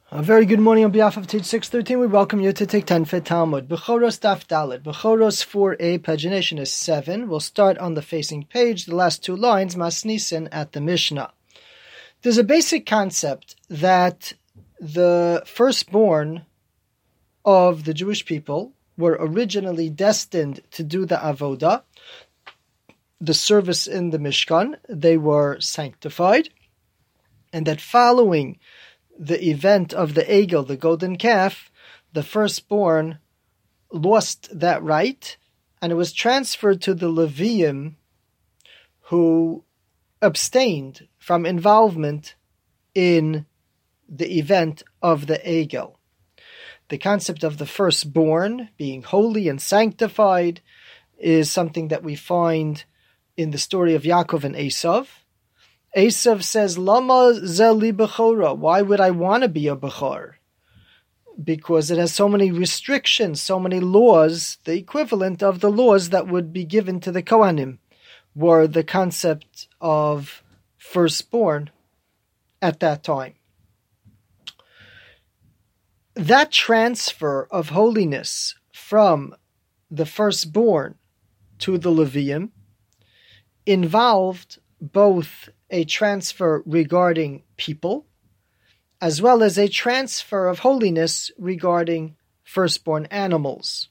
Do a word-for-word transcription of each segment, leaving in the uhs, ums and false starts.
A very good morning on behalf of Teach six thirteen. We welcome you to take ten Fit Talmud. Bechoros Daf Dalet. Bechoros four A, pagination is seven. We'll start on the facing page, the last two lines, Masnisen at the Mishnah. There's a basic concept that the firstborn of the Jewish people were originally destined to do the avodah, the service in the Mishkan. They were sanctified, and that following the event of the Egel, the golden calf, the firstborn lost that right, and it was transferred to the Leviim, who abstained from involvement in the event of the Egel. The concept of the firstborn being holy and sanctified is something that we find in the story of Yaakov and Esav. Esav says, Lama zeli bechora. Why would I want to be a bechor? Because it has so many restrictions, so many laws. The equivalent of the laws that would be given to the Kohanim were the concept of firstborn at that time. That transfer of holiness from the firstborn to the Leviim involved both a transfer regarding people, as well as a transfer of holiness regarding firstborn animals.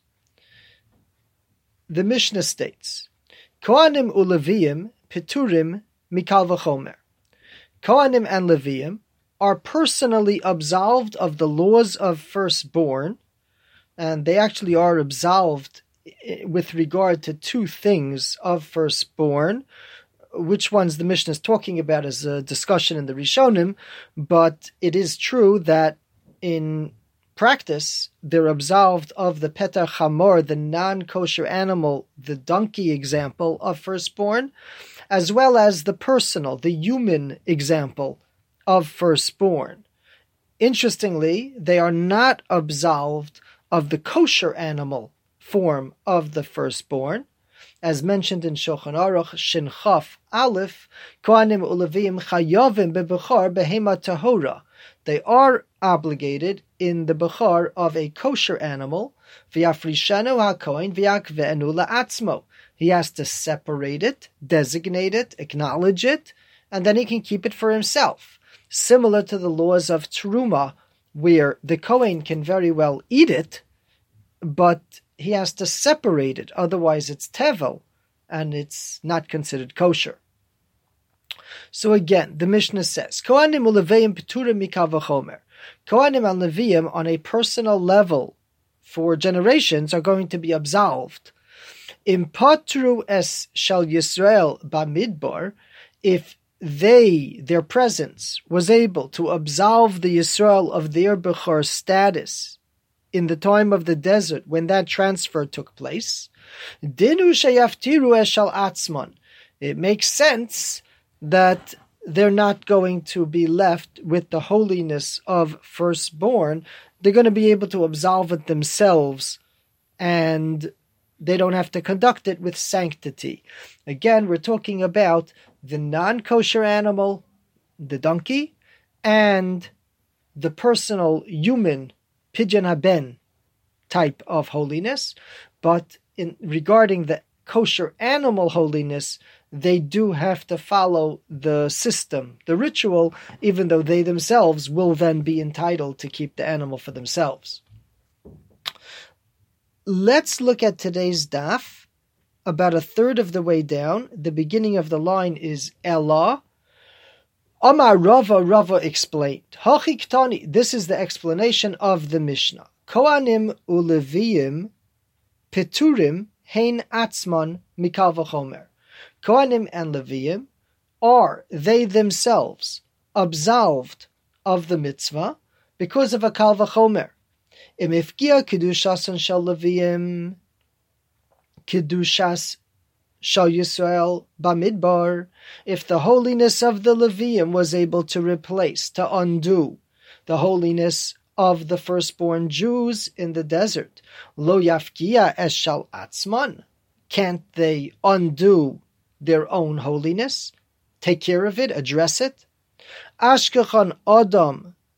The Mishnah states, Kohanim u'Leviim piturim mikal v'chomer. Kohanim and Leviim are personally absolved of the laws of firstborn, and they actually are absolved with regard to two things of firstborn. Which ones the Mishnah is talking about is a discussion in the Rishonim, but it is true that in practice they're absolved of the Petar Chamor, the non-kosher animal, the donkey example of firstborn, as well as the personal, the human example of firstborn. Interestingly, they are not absolved of the kosher animal form of the firstborn. As mentioned in Shulchan Aruch, Shin Chaf Aleph, Kohanim u'Leviim chayavim bebechar behema tahora. They are obligated in the bechar of a kosher animal. V'yafrishanu hakohen v'yakve'enu la'atzmo. He has to separate it, designate it, acknowledge it, and then he can keep it for himself. Similar to the laws of Teruma, where the kohen can very well eat it, but he has to separate it, otherwise it's tevel, and it's not considered kosher. So again, the Mishnah says, Kohanim u'Leviim piturim mikal v'chomer. Kohanim and Leviim on a personal level for generations are going to be absolved. Impatru es shal Yisrael bamidbar, if they, their presence, was able to absolve the Yisrael of their bechor status in the time of the desert, when that transfer took place, dinu sheyaftiru eshal atzmon. It makes sense that they're not going to be left with the holiness of firstborn. They're going to be able to absolve it themselves, and they don't have to conduct it with sanctity. Again, we're talking about the non-kosher animal, the donkey, and the personal human Pidyon haben type of holiness, but in regarding the kosher animal holiness, they do have to follow the system, the ritual, even though they themselves will then be entitled to keep the animal for themselves. Let's look at today's daf. About a third of the way down, the beginning of the line is Elah. Amar Rava, Rava explained. Hachiktani, this is the explanation of the Mishnah. Kohanim u'Leviim piturim hein atzman mikal v'chomer. Kohanim and Leviim are they themselves absolved of the mitzvah because of a kal v'chomer. Im ifkia kedushasan shel Leviim kedushas Shal Yisrael bamidbar, if the holiness of the Leviim was able to replace, to undo, the holiness of the firstborn Jews in the desert, lo yafkia es shal atzman, can't they undo their own holiness? Take care of it, address it? Ashkechan Adam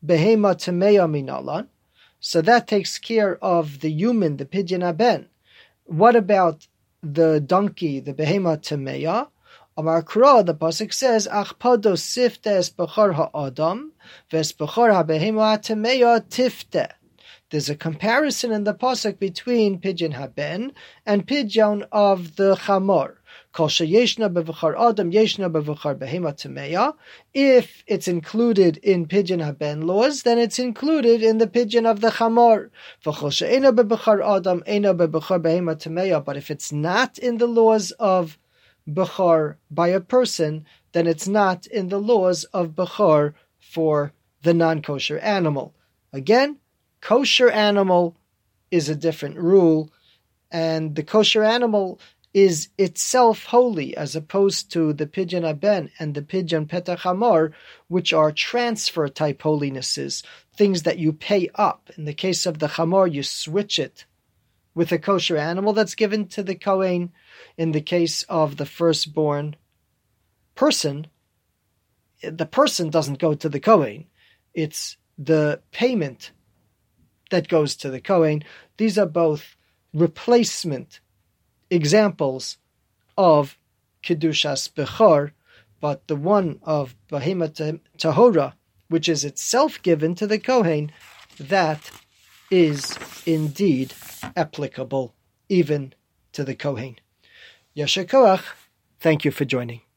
behema temeya minalan. So that takes care of the human, the pidyon haben. What about the donkey, the behema temeya? Amar Kra, the pasuk says, Achpado sifte es bechar ha'adam, ves bechar ha'behema temeya tifte. There's a comparison in the pasuk between pidyon haben and pidyon of the chamor. Kol sheyeshna bevechar adam, yeshna bevechar behema temeya. If it's included in pidyon haben laws, then it's included in the pidyon of the chamor. V'chol she'ena bevechar adam, ena bevechar behema temeya. But if it's not in the laws of bechar by a person, then it's not in the laws of bechar for the non-kosher animal. Again, kosher animal is a different rule, and the kosher animal is itself holy, as opposed to the pidyon haben and the pidyon petach hamor, which are transfer type holinesses, things that you pay up. In the case of the hamor, you switch it with a kosher animal that's given to the Kohen. In the case of the firstborn person, the person doesn't go to the Kohen. It's the payment that goes to the Kohen. These are both replacement examples of Kedushas Bechor, but the one of Behema Tahora, which is itself given to the Kohen, that is indeed applicable even to the Kohen. Yasher Koach, thank you for joining.